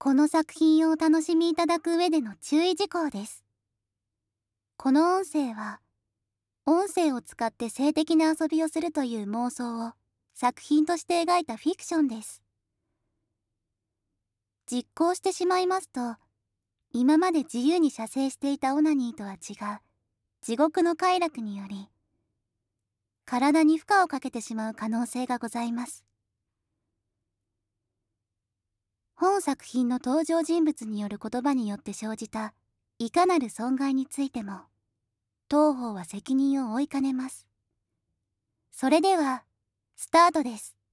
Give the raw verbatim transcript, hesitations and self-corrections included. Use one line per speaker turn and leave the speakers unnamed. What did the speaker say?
この作品をお楽しみいただく上での注意事項です。この音声は、音声を使って性的な遊びをするという妄想を作品として描いたフィクションです。実行してしまいますと、今まで自由に射精していたオナニーとは違う地獄の快楽により、体に負荷をかけてしまう可能性がございます。本作品の登場人物による言葉によって生じたいかなる損害についても、当方は責任を負いかねます。それでは、スタートです。